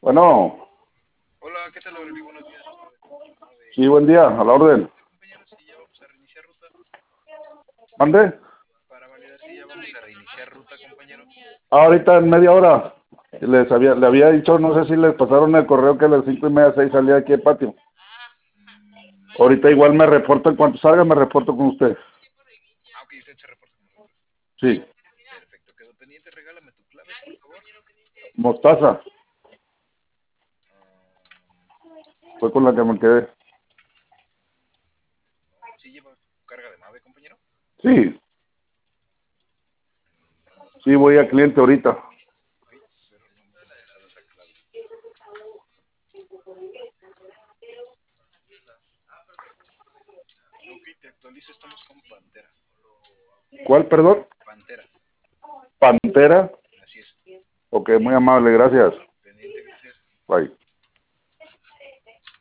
Bueno, Hola, ¿qué tal, Aureli? Buenos días. sí, buen día, a la orden. Compañeros, si ya vamos a reiniciar ruta, ¿Mande? para validar si ya vamos a reiniciar ruta, compañero. Ahorita en media hora. Le había dicho, no sé si les pasaron el correo que a las 5:30, 6 salía aquí al patio. Ahorita igual me reporto, en cuanto salga me reporto con usted. Ok, usted se reporta con nosotros. Sí, Perfecto, quedó pendiente. Regálame tu clave, por favor. mostaza, Ah, fue con la que me quedé. ¿Sí lleva carga de Mave, compañero? Sí, sí, voy a cliente ahorita. Ok, pero no me ha dejado esa clave. Ok, te actualizo, estamos con Pantera. ¿Cuál, perdón? Pantera, Pantera. así es. Ok, muy amable, gracias. Pendiente, gracias. Bye.